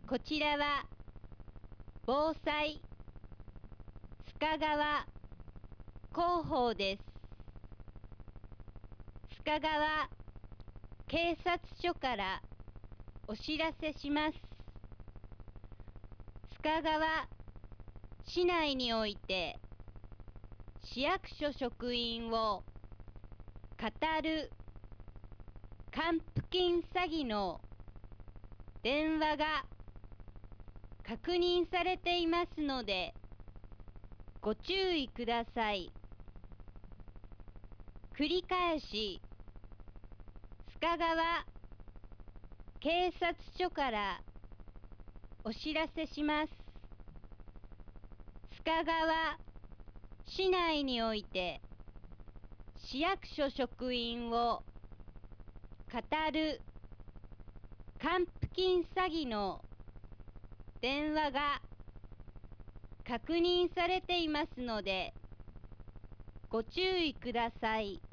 こちらは防災須賀川広報です。須賀川警察署からお知らせします。須賀川市内において市役所職員を語る還付金詐欺の電話が確認されていますのでご注意ください。繰り返し須賀川警察署からお知らせします。須賀川市内において市役所職員を語る還付金詐欺の電話が確認されていますのでご注意ください。